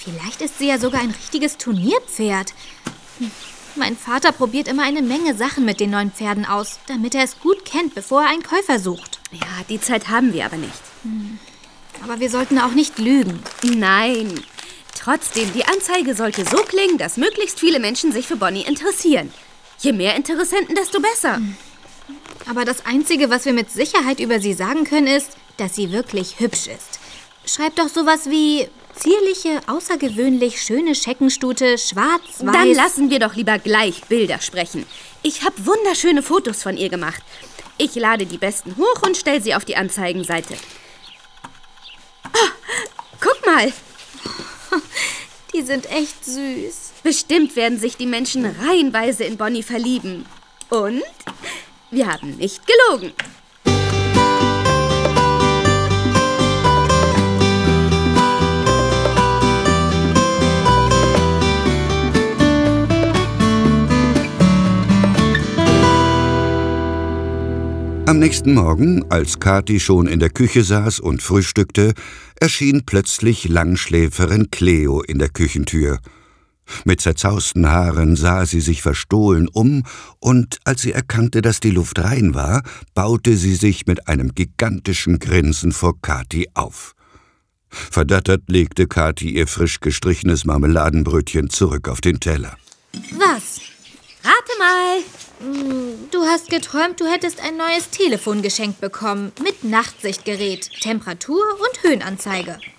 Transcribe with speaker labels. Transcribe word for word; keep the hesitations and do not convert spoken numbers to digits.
Speaker 1: Vielleicht ist sie ja sogar ein richtiges Turnierpferd. Hm. Mein Vater probiert immer eine Menge Sachen mit den neuen Pferden aus, damit er es gut kennt, bevor er einen Käufer sucht.
Speaker 2: Ja, die Zeit haben wir aber nicht.
Speaker 1: Hm. Aber wir sollten auch nicht lügen.
Speaker 2: Nein. Trotzdem, die Anzeige sollte so klingen, dass möglichst viele Menschen sich für Bonnie interessieren. Je mehr Interessenten, desto besser.
Speaker 1: Aber das Einzige, was wir mit Sicherheit über sie sagen können, ist, dass sie wirklich hübsch ist. Schreib doch sowas wie zierliche, außergewöhnlich schöne Scheckenstute, schwarz-weiß.
Speaker 2: Dann lassen wir doch lieber gleich Bilder sprechen. Ich habe wunderschöne Fotos von ihr gemacht. Ich lade die besten hoch und stelle sie auf die Anzeigenseite. Oh, guck mal.
Speaker 1: Die sind echt süß.
Speaker 2: Bestimmt werden sich die Menschen reihenweise in Bonnie verlieben. Und wir haben nicht gelogen.
Speaker 3: Am nächsten Morgen, als Kathi schon in der Küche saß und frühstückte, erschien plötzlich Langschläferin Cleo in der Küchentür. Mit zerzausten Haaren sah sie sich verstohlen um, und als sie erkannte, dass die Luft rein war, baute sie sich mit einem gigantischen Grinsen vor Kathi auf. Verdattert legte Kathi ihr frisch gestrichenes Marmeladenbrötchen zurück auf den Teller.
Speaker 1: Was?
Speaker 2: Rate mal.
Speaker 1: Du hast geträumt, du hättest ein neues Telefon geschenkt bekommen mit Nachtsichtgerät, Temperatur und Höhenanzeige.